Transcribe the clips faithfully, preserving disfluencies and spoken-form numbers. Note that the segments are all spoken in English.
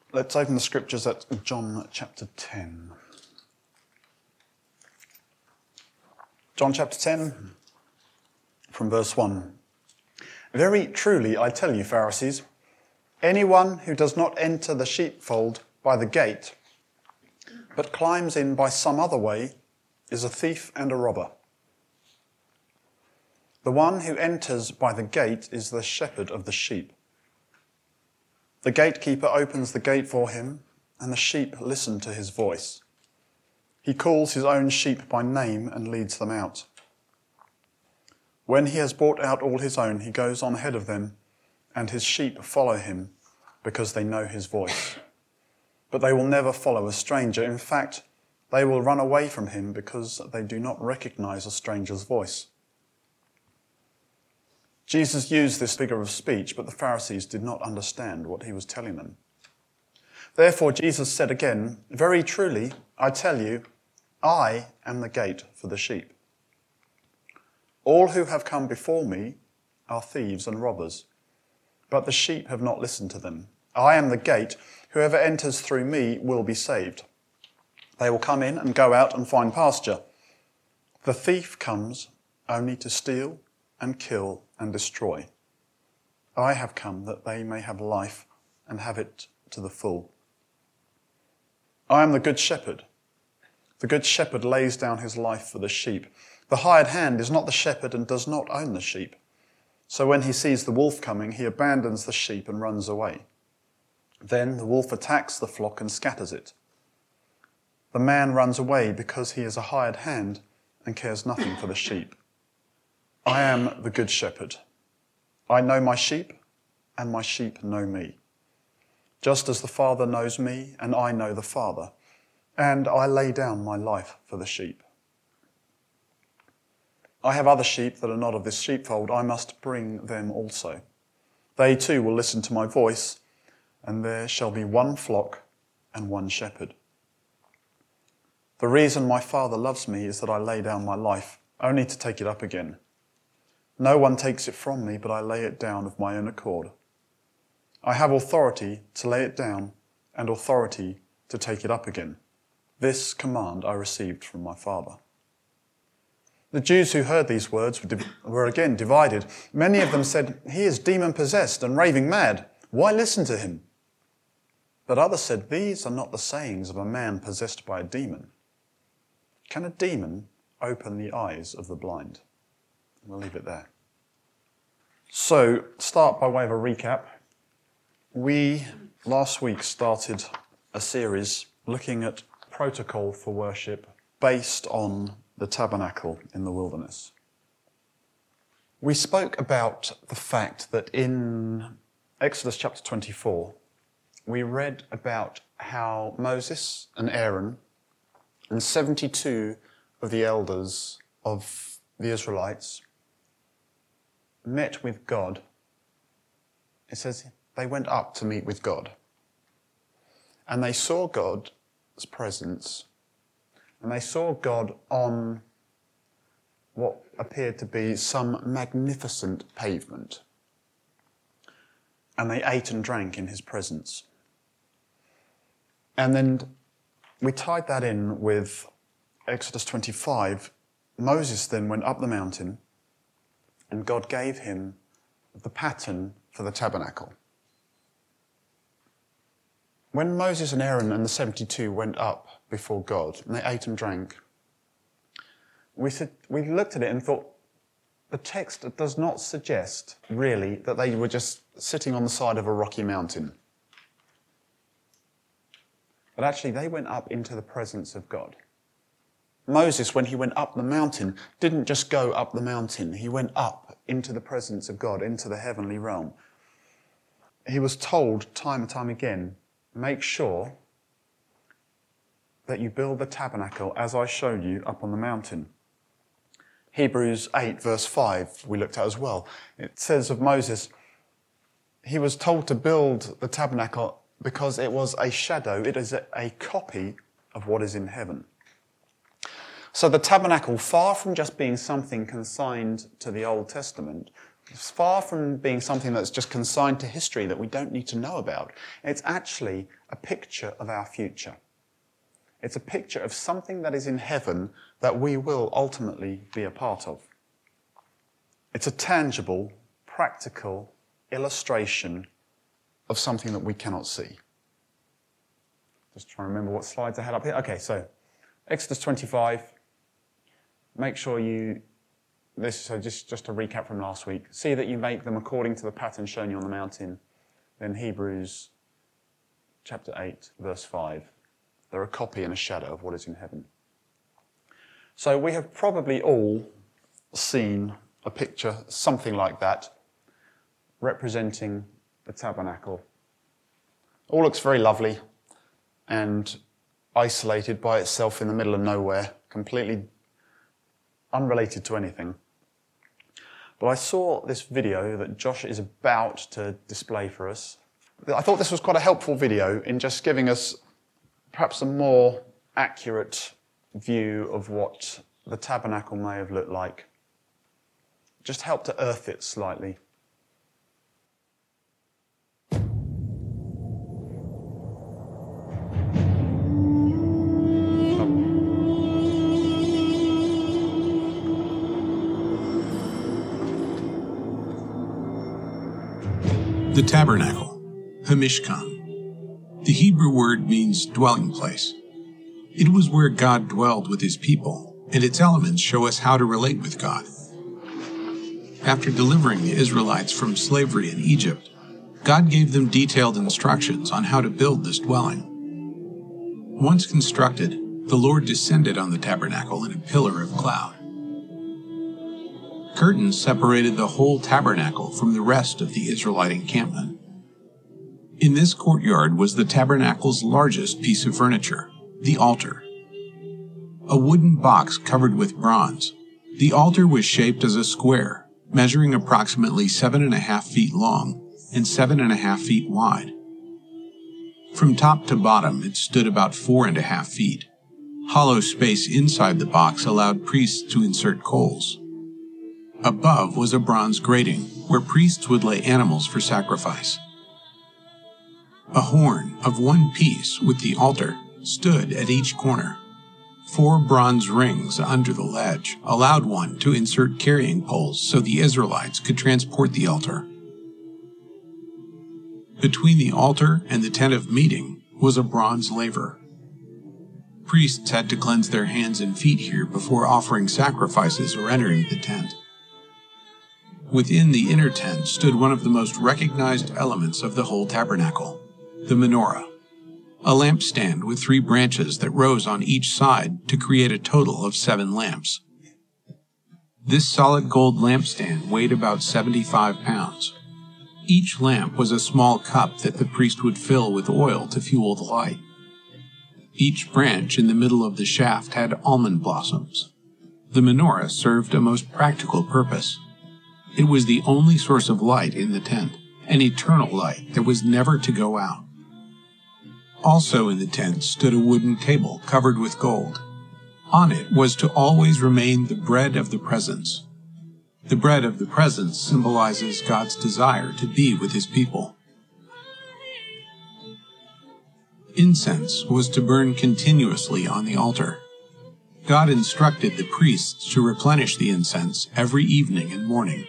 Let's open the scriptures at John chapter ten. John chapter ten, from verse one. Very truly, I tell you, Pharisees, anyone who does not enter the sheepfold by the gate, but climbs in by some other way, is a thief and a robber. The one who enters by the gate is the shepherd of the sheep. The gatekeeper opens the gate for him, and the sheep listen to his voice. He calls his own sheep by name and leads them out. When he has brought out all his own, he goes on ahead of them, and his sheep follow him because they know his voice. But they will never follow a stranger. In fact, they will run away from him because they do not recognize a stranger's voice. Jesus used this figure of speech, but the Pharisees did not understand what he was telling them. Therefore, Jesus said again, very truly, I tell you, I am the gate for the sheep. All who have come before me are thieves and robbers, but the sheep have not listened to them. I am the gate. Whoever enters through me will be saved. They will come in and go out and find pasture. The thief comes only to steal and kill and destroy. I have come that they may have life and have it to the full. I am the good shepherd. The good shepherd lays down his life for the sheep. The hired hand is not the shepherd and does not own the sheep. So when he sees the wolf coming, he abandons the sheep and runs away. Then the wolf attacks the flock and scatters it. The man runs away because he is a hired hand and cares nothing for the sheep. I am the good shepherd. I know my sheep, and my sheep know me. Just as the Father knows me, and I know the Father, and I lay down my life for the sheep. I have other sheep that are not of this sheepfold. I must bring them also. They too will listen to my voice, and there shall be one flock and one shepherd. The reason my Father loves me is that I lay down my life, only to take it up again. No one takes it from me, but I lay it down of my own accord. I have authority to lay it down and authority to take it up again. This command I received from my Father. The Jews who heard these words were, div- were again divided. Many of them said, he is demon-possessed and raving mad. Why listen to him? But others said, these are not the sayings of a man possessed by a demon. Can a demon open the eyes of the blind? We'll leave it there. So, start by way of a recap. We, last week, started a series looking at protocol for worship based on the tabernacle in the wilderness. We spoke about the fact that in Exodus chapter twenty-four, we read about how Moses and Aaron and seventy-two of the elders of the Israelites met with God. It says they went up to meet with God. And they saw God's presence. And they saw God on what appeared to be some magnificent pavement. And they ate and drank in his presence. And then we tied that in with Exodus twenty-five. Moses then went up the mountain, and God gave him the pattern for the tabernacle. When Moses and Aaron and the seventy-two went up before God, and they ate and drank, we said, we looked at it and thought, the text does not suggest, really, that they were just sitting on the side of a rocky mountain. But actually, they went up into the presence of God. Moses, when he went up the mountain, didn't just go up the mountain. He went up into the presence of God, into the heavenly realm. He was told time and time again, make sure that you build the tabernacle as I showed you up on the mountain. Hebrews eight verse five we looked at as well. It says of Moses, he was told to build the tabernacle because it was a shadow, it is a copy of what is in heaven. So the tabernacle, far from just being something consigned to the Old Testament, It's far from being something that's just consigned to history that we don't need to know about. It's actually a picture of our future. It's a picture of something that is in heaven that we will ultimately be a part of. It's a tangible, practical illustration of something that we cannot see. Just trying to remember what slides I had up here. Okay, so Exodus twenty-five. Make sure you, this so just, just to recap from last week, see that you make them according to the pattern shown you on the mountain. Then Hebrews chapter eight, verse five. They're a copy and a shadow of what is in heaven. So we have probably all seen a picture, something like that, representing the tabernacle. All looks very lovely and isolated by itself in the middle of nowhere, completely unrelated to anything. But I saw this video that Josh is about to display for us. I thought this was quite a helpful video in just giving us perhaps a more accurate view of what the tabernacle may have looked like. Just help to earth it slightly. The tabernacle, Hamishkan. The Hebrew word means dwelling place. It was where God dwelled with his people, and its elements show us how to relate with God. After delivering the Israelites from slavery in Egypt, God gave them detailed instructions on how to build this dwelling. Once constructed, the Lord descended on the tabernacle in a pillar of cloud. Curtains separated the whole tabernacle from the rest of the Israelite encampment. In this courtyard was the tabernacle's largest piece of furniture, the altar. A wooden box covered with bronze, the altar was shaped as a square, measuring approximately seven and a half feet long and seven and a half feet wide. From top to bottom, it stood about four and a half feet. Hollow space inside the box allowed priests to insert coals. Above was a bronze grating, where priests would lay animals for sacrifice. A horn of one piece with the altar stood at each corner. Four bronze rings under the ledge allowed one to insert carrying poles so the Israelites could transport the altar. Between the altar and the tent of meeting was a bronze laver. Priests had to cleanse their hands and feet here before offering sacrifices or entering the tent. Within the inner tent stood one of the most recognized elements of the whole tabernacle, the menorah, a lampstand with three branches that rose on each side to create a total of seven lamps. This solid gold lampstand weighed about seventy-five pounds. Each lamp was a small cup that the priest would fill with oil to fuel the light. Each branch in the middle of the shaft had almond blossoms. The menorah served a most practical purpose. It was the only source of light in the tent, an eternal light that was never to go out. Also in the tent stood a wooden table covered with gold. On it was to always remain the bread of the presence. The bread of the presence symbolizes God's desire to be with his people. Incense was to burn continuously on the altar. God instructed the priests to replenish the incense every evening and morning.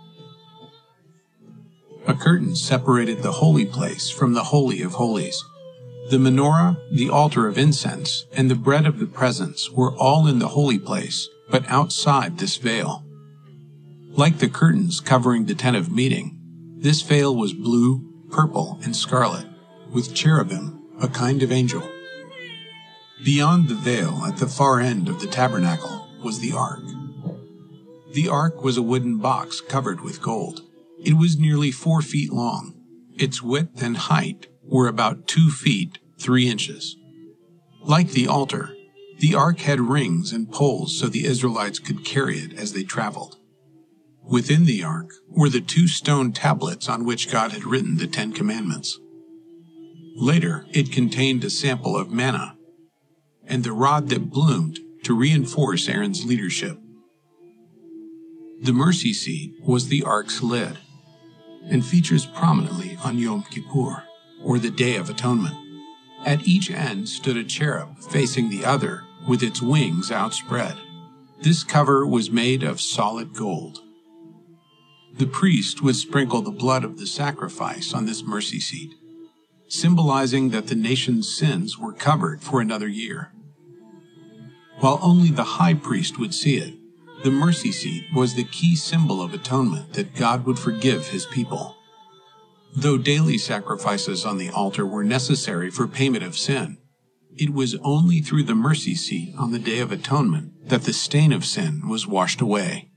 A curtain separated the holy place from the Holy of Holies. The menorah, the altar of incense, and the bread of the presence were all in the holy place, but outside this veil. Like the curtains covering the tent of meeting, this veil was blue, purple, and scarlet, with cherubim, a kind of angel. Beyond the veil, at the far end of the tabernacle, was the ark. The ark was a wooden box covered with gold. It was nearly four feet long. Its width and height were about two feet, three inches. Like the altar, the ark had rings and poles so the Israelites could carry it as they traveled. Within the ark were the two stone tablets on which God had written the Ten Commandments. Later, it contained a sample of manna and the rod that bloomed to reinforce Aaron's leadership. The mercy seat was the ark's lid and features prominently on Yom Kippur, or the Day of Atonement. At each end stood a cherub facing the other with its wings outspread. This cover was made of solid gold. The priest would sprinkle the blood of the sacrifice on this mercy seat, symbolizing that the nation's sins were covered for another year. While only the high priest would see it, the mercy seat was the key symbol of atonement that God would forgive his people. Though daily sacrifices on the altar were necessary for payment of sin, it was only through the mercy seat on the Day of Atonement that the stain of sin was washed away.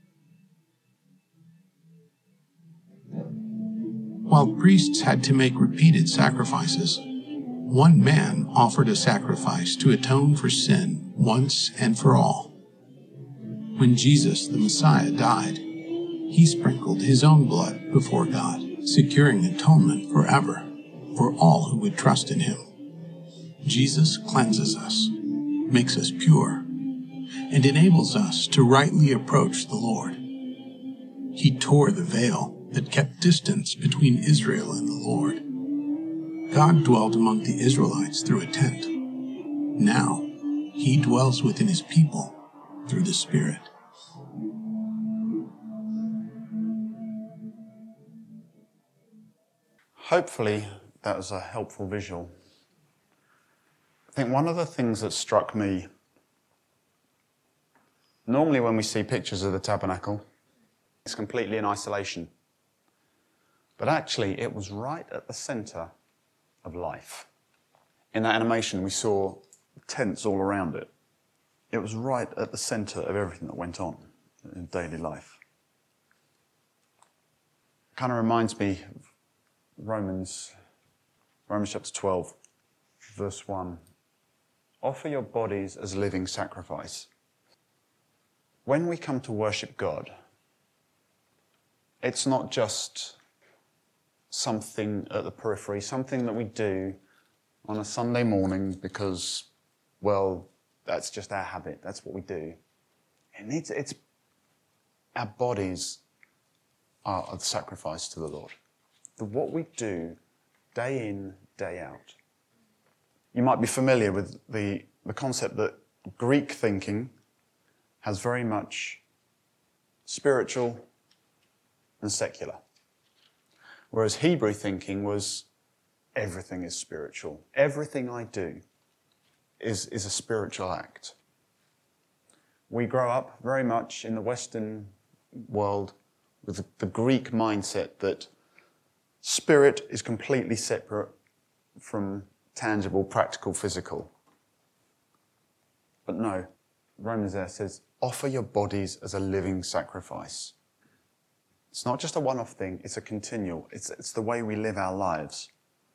While priests had to make repeated sacrifices, one man offered a sacrifice to atone for sin once and for all. When Jesus, the Messiah, died, he sprinkled his own blood before God, securing atonement forever for all who would trust in him. Jesus cleanses us, makes us pure, and enables us to rightly approach the Lord. He tore the veil that kept distance between Israel and the Lord. God dwelt among the Israelites through a tent. Now, he dwells within his people through the Spirit. Hopefully that was a helpful visual. I think one of the things that struck me, normally when we see pictures of the tabernacle, it's completely in isolation. But actually it was right at the centre of life. In that animation we saw tents all around it. It was right at the centre of everything that went on in daily life. It kind of reminds me of Romans, Romans chapter twelve, verse one. Offer your bodies as living sacrifice. When we come to worship God, it's not just something at the periphery, something that we do on a Sunday morning because, well, that's just our habit, that's what we do. It needs, it's, our bodies are the sacrifice to the Lord. The, what we do day in, day out. You might be familiar with the, the concept that Greek thinking has very much spiritual and secular. Whereas Hebrew thinking was everything is spiritual. Everything I do is, is a spiritual act. We grow up very much in the Western world with the, the Greek mindset that spirit is completely separate from tangible, practical, physical. But no, Romans there says, offer your bodies as a living sacrifice. It's not just a one-off thing, it's a continual. It's, it's the way we live our lives.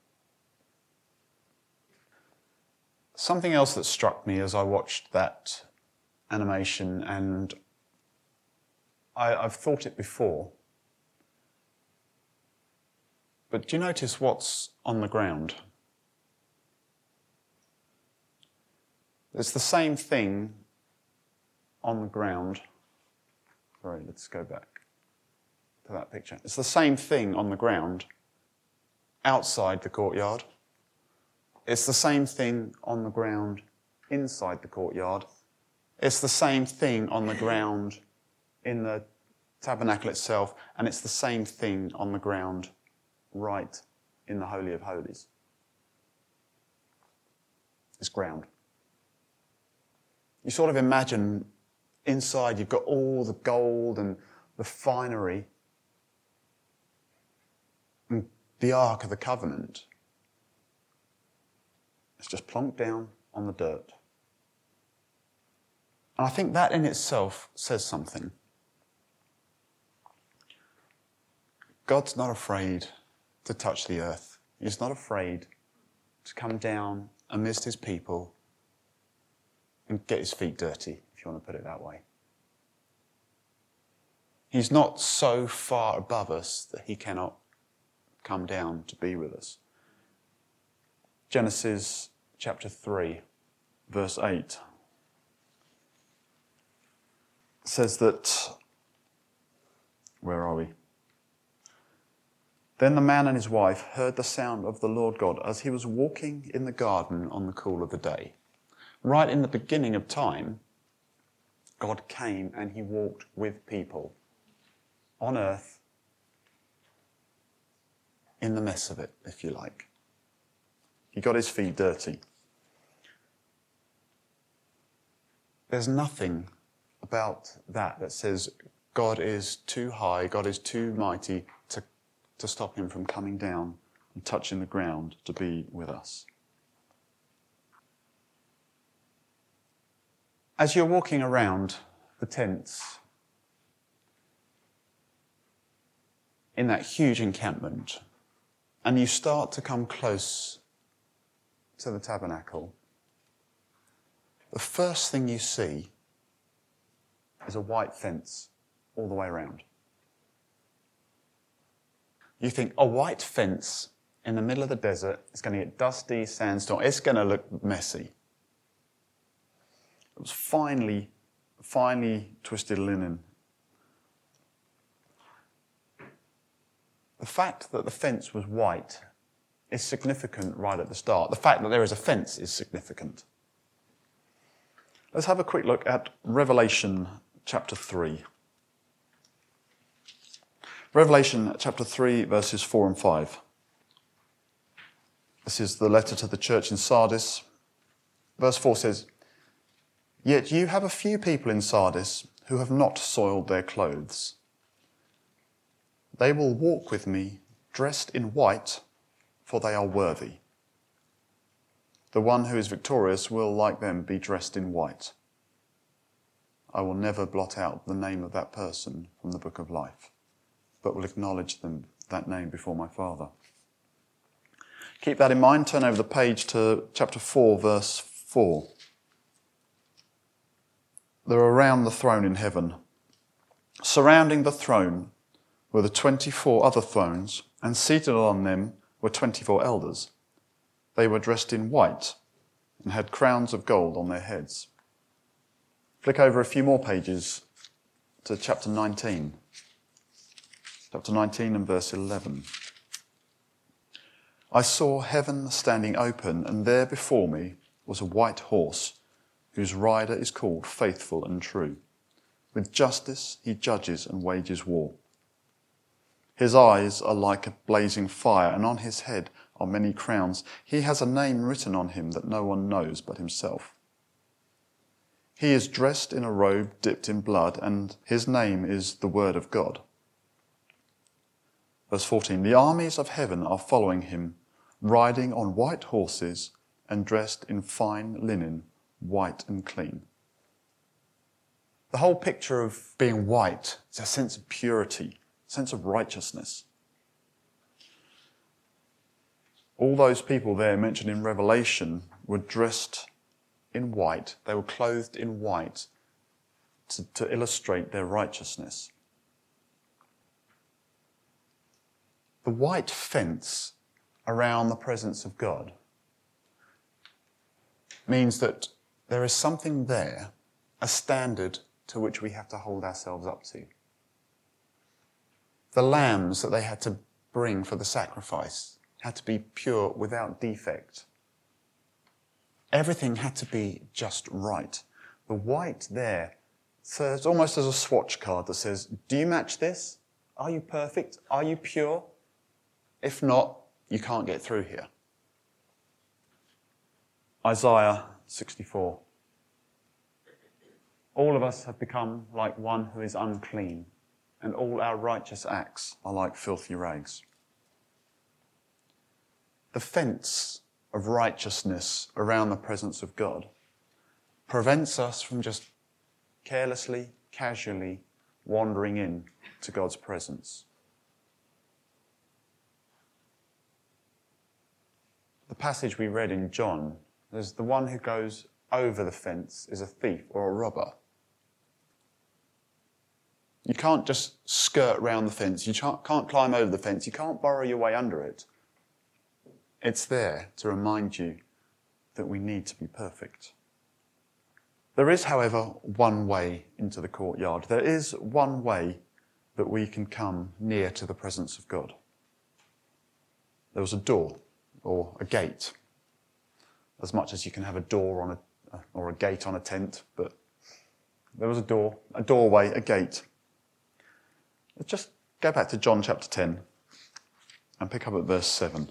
Something else that struck me as I watched that animation, and I, I've thought it before, but do you notice what's on the ground? It's the same thing on the ground. Sorry, let's go back to that picture. It's the same thing on the ground outside the courtyard. It's the same thing on the ground inside the courtyard. It's the same thing on the ground in the tabernacle itself, and it's the same thing on the ground right in the Holy of Holies. It's ground. You sort of imagine inside you've got all the gold and the finery and the Ark of the Covenant. It's just plonked down on the dirt. And I think that in itself says something. God's not afraid to touch the earth. He's not afraid to come down amidst his people and get his feet dirty, if you want to put it that way. He's not so far above us that he cannot come down to be with us. Genesis chapter three, verse eight says that Where are we? Then the man and his wife heard the sound of the Lord God as he was walking in the garden on the cool of the day. Right in the beginning of time, God came and he walked with people on earth, in the mess of it, if you like. He got his feet dirty. There's nothing about that that says God is too high, God is too mighty to, to stop him from coming down and touching the ground to be with us. As you're walking around the tents in that huge encampment, and you start to come close to the tabernacle, the first thing you see is a white fence all the way around. You think, a white fence in the middle of the desert, it's going to get dusty, sandstorm, it's going to look messy. It was finely, finely twisted linen. The fact that the fence was white is significant right at the start. The fact that there is a fence is significant. Let's have a quick look at Revelation chapter three. Revelation chapter three, verses four and five. This is the letter to the church in Sardis. Verse four says, "Yet you have a few people in Sardis who have not soiled their clothes. They will walk with me dressed in white, for they are worthy. The one who is victorious will, like them, be dressed in white. I will never blot out the name of that person from the book of life, but will acknowledge them, that name before my Father." Keep that in mind. Turn over the page to chapter four, verse four. They're around the throne in heaven. Surrounding the throne were the twenty-four other thrones, and seated on them were twenty-four elders. They were dressed in white and had crowns of gold on their heads. Flick over a few more pages to chapter nineteen. Chapter nineteen and verse eleven. "I saw heaven standing open, and there before me was a white horse, whose rider is called Faithful and True. With justice he judges and wages war. His eyes are like a blazing fire, and on his head are many crowns. He has a name written on him that no one knows but himself. He is dressed in a robe dipped in blood, and his name is the Word of God." Verse fourteen, "The armies of heaven are following him, riding on white horses and dressed in fine linen, white and clean." The whole picture of being white is a sense of purity, a sense of righteousness. All those people there mentioned in Revelation were dressed in white. They were clothed in white to, to illustrate their righteousness. The white fence around the presence of God means that there is something there, a standard to which we have to hold ourselves up to. The lambs that they had to bring for the sacrifice had to be pure without defect. Everything had to be just right. The white there serves almost as a swatch card that says, do you match this? Are you perfect? Are you pure? If not, you can't get through here. Isaiah sixty-four. All of us have become like one who is unclean, and all our righteous acts are like filthy rags. The fence of righteousness around the presence of God prevents us from just carelessly, casually wandering in to God's presence. The passage we read in John, there's the one who goes over the fence is a thief or a robber. You can't just skirt round the fence. You can't climb over the fence. You can't burrow your way under it. It's there to remind you that we need to be perfect. There is, however, one way into the courtyard. There is one way that we can come near to the presence of God. There was a door or a gate, as much as you can have a door on a or a gate on a tent, but there was a door, a doorway, a gate. Let's just go back to John chapter ten and pick up at verse seven.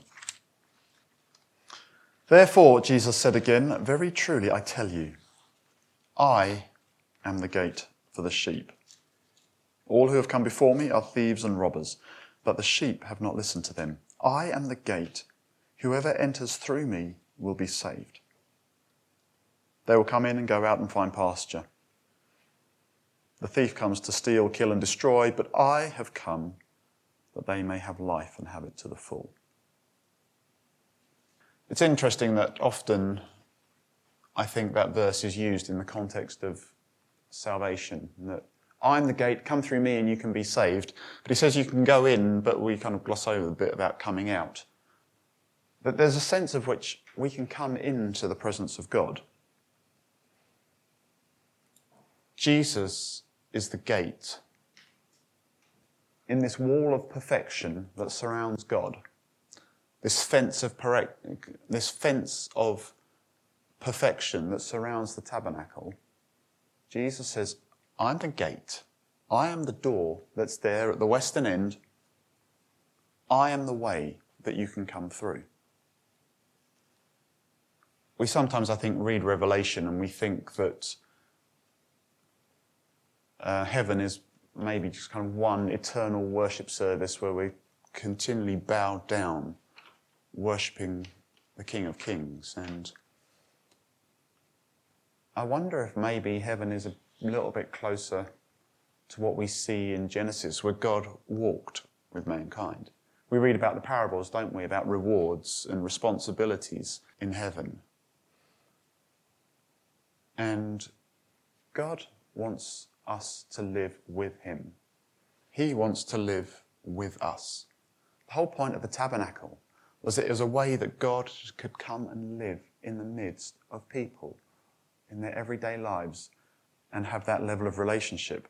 Therefore, Jesus said again, very truly I tell you, I am the gate for the sheep. All who have come before me are thieves and robbers, but the sheep have not listened to them. I am the gate. Whoever enters through me will be saved. They will come in and go out and find pasture. The thief comes to steal, kill and destroy, but I have come that they may have life and have it to the full. It's interesting that often I think that verse is used in the context of salvation, that I'm the gate, come through me and you can be saved. But he says you can go in, but we kind of gloss over a bit about coming out. That there's a sense of which we can come into the presence of God. Jesus is the gate in this wall of perfection that surrounds God. This fence of per- this fence of perfection that surrounds the tabernacle. Jesus says, I'm the gate. I am the door that's there at the western end. I am the way that you can come through. We sometimes, I think, read Revelation and we think that uh, heaven is maybe just kind of one eternal worship service where we continually bow down, worshipping the King of Kings. And I wonder if maybe heaven is a little bit closer to what we see in Genesis, where God walked with mankind. We read about the parables, don't we, about rewards and responsibilities in heaven. And God wants us to live with him. He wants to live with us. The whole point of the tabernacle was that it was a way that God could come and live in the midst of people in their everyday lives and have that level of relationship.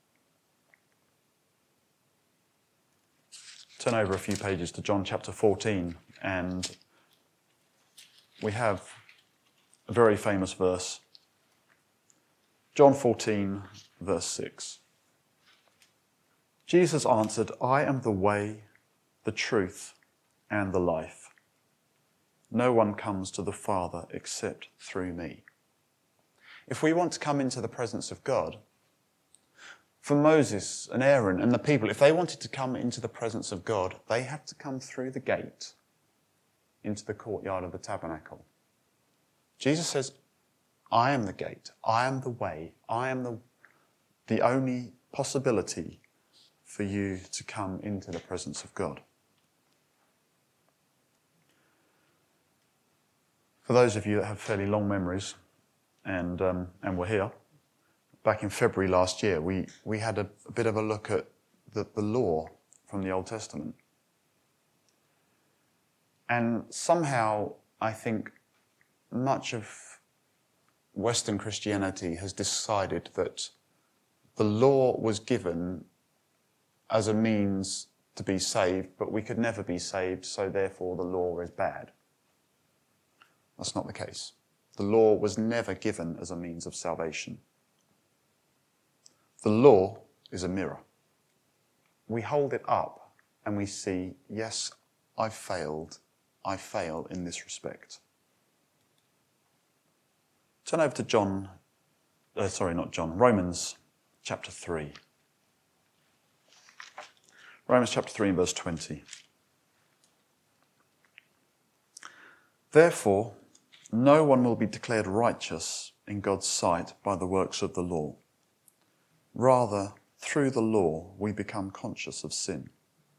Turn over a few pages to John chapter fourteen, and we have a very famous verse. John fourteen, verse six. Jesus answered, I am the way, the truth, and the life. No one comes to the Father except through me. If we want to come into the presence of God, for Moses and Aaron and the people, if they wanted to come into the presence of God, they had to come through the gate into the courtyard of the tabernacle. Jesus says, I am the gate, I am the way, I am the, the only possibility for you to come into the presence of God. For those of you that have fairly long memories, and um, and were here, back in February last year, we, we had a, a bit of a look at the, the law from the Old Testament. And somehow, I think, much of Western Christianity has decided that the law was given as a means to be saved, but we could never be saved, so therefore the law is bad. That's not the case. The law was never given as a means of salvation. The law is a mirror. We hold it up and we see, yes, I failed. I fail in this respect. Turn over to John, uh, sorry, not John, Romans chapter three. Romans chapter three and verse twenty. Therefore, no one will be declared righteous in God's sight by the works of the law. Rather, through the law, we become conscious of sin.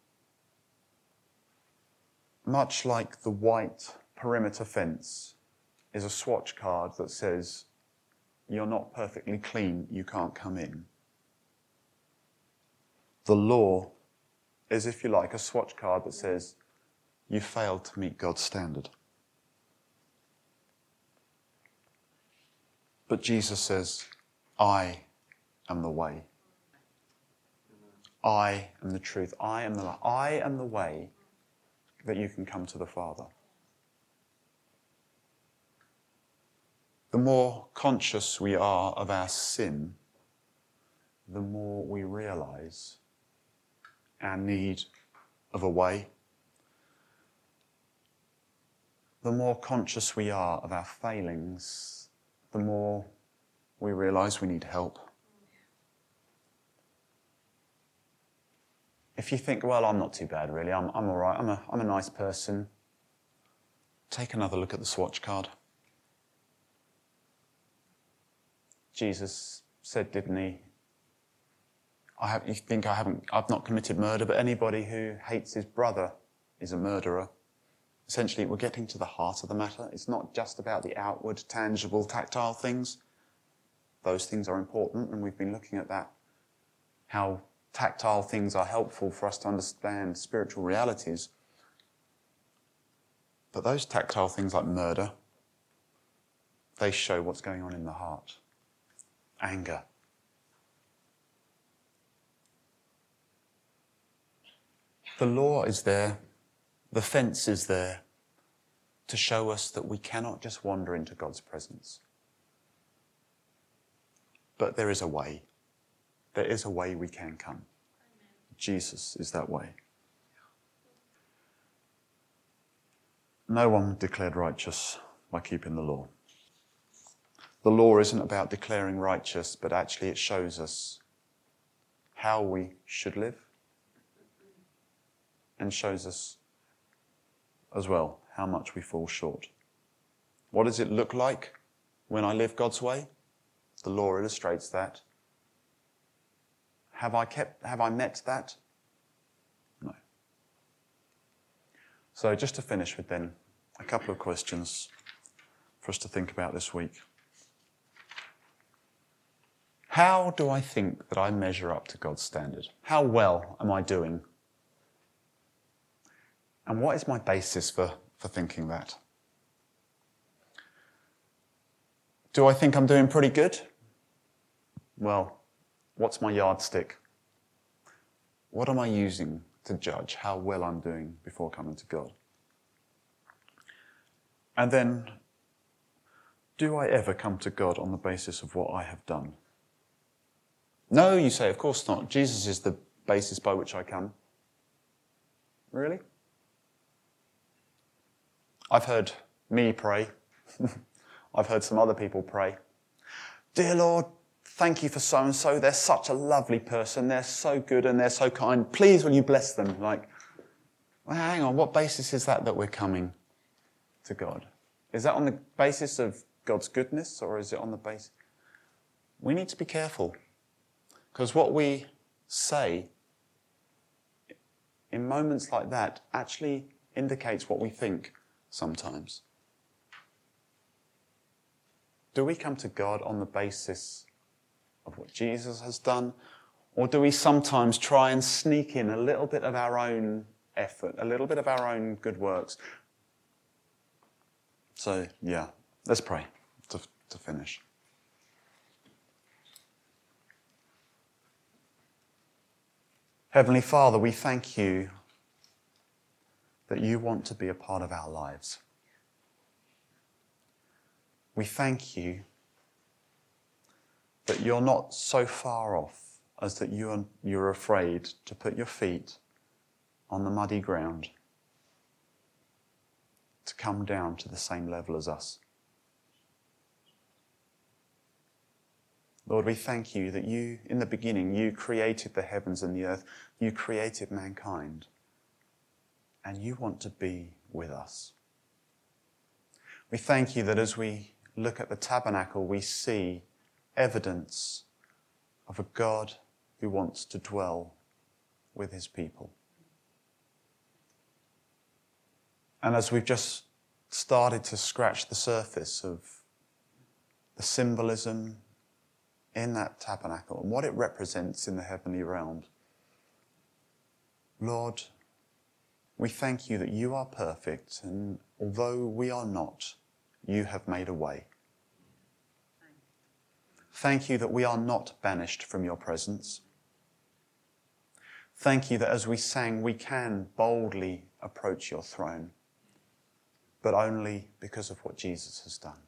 Much like the white perimeter fence is a swatch card that says, you're not perfectly clean, you can't come in. The law is, if you like, a swatch card that says, you failed to meet God's standard. But Jesus says, I am the way. I am the truth. I am the light. I am the way that you can come to the Father. The more conscious we are of our sin, the more we realize our need of a way. The more conscious we are of our failings, the more we realize we need help. If you think, well, I'm not too bad really, I'm, I'm all right, I'm a, I'm a nice person, take another look at the swatch card. Jesus said, didn't he, I have, you think I haven't, I've not committed murder, but anybody who hates his brother is a murderer. Essentially, we're getting to the heart of the matter. It's not just about the outward, tangible, tactile things. Those things are important, and we've been looking at that, how tactile things are helpful for us to understand spiritual realities. But those tactile things like murder, they show what's going on in the heart. Anger. The law is there, the fence is there to show us that we cannot just wander into God's presence. But there is a way. There is a way we can come. Jesus is that way. No one declared righteous by keeping the law. The law isn't about declaring righteous, but actually it shows us how we should live and shows us as well how much we fall short. What does it look like when I live God's way? The law illustrates that. Have I kept, have I met that? No. So just to finish with then, a couple of questions for us to think about this week. How do I think that I measure up to God's standard? How well am I doing? And what is my basis for, for thinking that? Do I think I'm doing pretty good? Well, what's my yardstick? What am I using to judge how well I'm doing before coming to God? And then, do I ever come to God on the basis of what I have done? No, you say, of course not. Jesus is the basis by which I come. Really? I've heard me pray. I've heard some other people pray. Dear Lord, thank you for so-and-so. They're such a lovely person. They're so good and they're so kind. Please, will you bless them? Like, well, hang on, what basis is that that we're coming to God? Is that on the basis of God's goodness, or is it on the basis? We need to be careful, because what we say in moments like that actually indicates what we think sometimes. Do we come to God on the basis of what Jesus has done, or do we sometimes try and sneak in a little bit of our own effort, a little bit of our own good works? So, yeah, let's pray to, to finish. Heavenly Father, we thank you that you want to be a part of our lives. We thank you that you're not so far off as that you are, you're afraid to put your feet on the muddy ground to come down to the same level as us. Lord, we thank you that you, in the beginning, you created the heavens and the earth. You created mankind. And you want to be with us. We thank you that as we look at the tabernacle, we see evidence of a God who wants to dwell with his people. And as we've just started to scratch the surface of the symbolism in that tabernacle and what it represents in the heavenly realm, Lord, we thank you that you are perfect, and although we are not, you have made a way. Thank you that we are not banished from your presence. Thank you that as we sang, we can boldly approach your throne, but only because of what Jesus has done.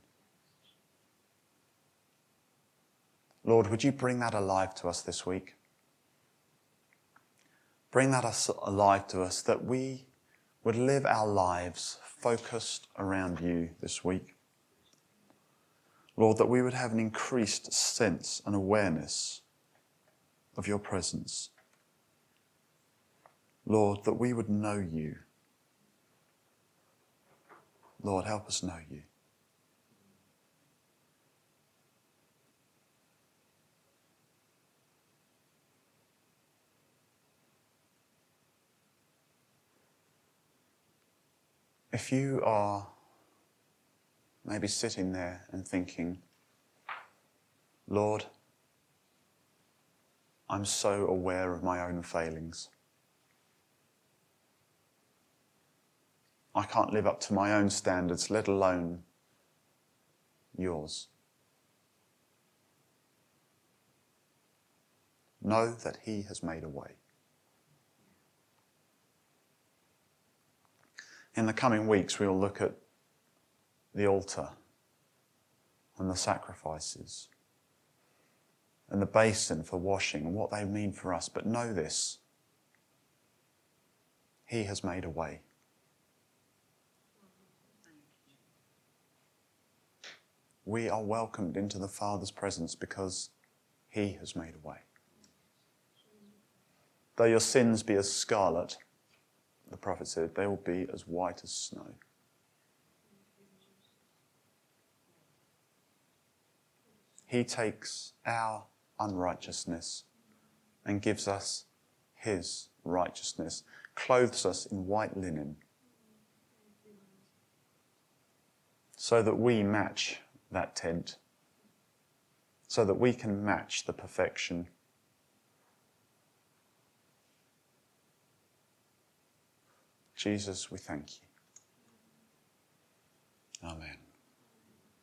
Lord, would you bring that alive to us this week? Bring that us alive to us, that we would live our lives focused around you this week. Lord, that we would have an increased sense and awareness of your presence. Lord, that we would know you. Lord, help us know you. If you are maybe sitting there and thinking, Lord, I'm so aware of my own failings. I can't live up to my own standards, let alone yours. Know that he has made a way. In the coming weeks, we'll look at the altar and the sacrifices and the basin for washing and what they mean for us. But know this, he has made a way. We are welcomed into the Father's presence because he has made a way. Though your sins be as scarlet, the prophet said, they will be as white as snow. He takes our unrighteousness and gives us his righteousness, clothes us in white linen, so that we match that tent, so that we can match the perfection. Jesus, we thank you. Amen.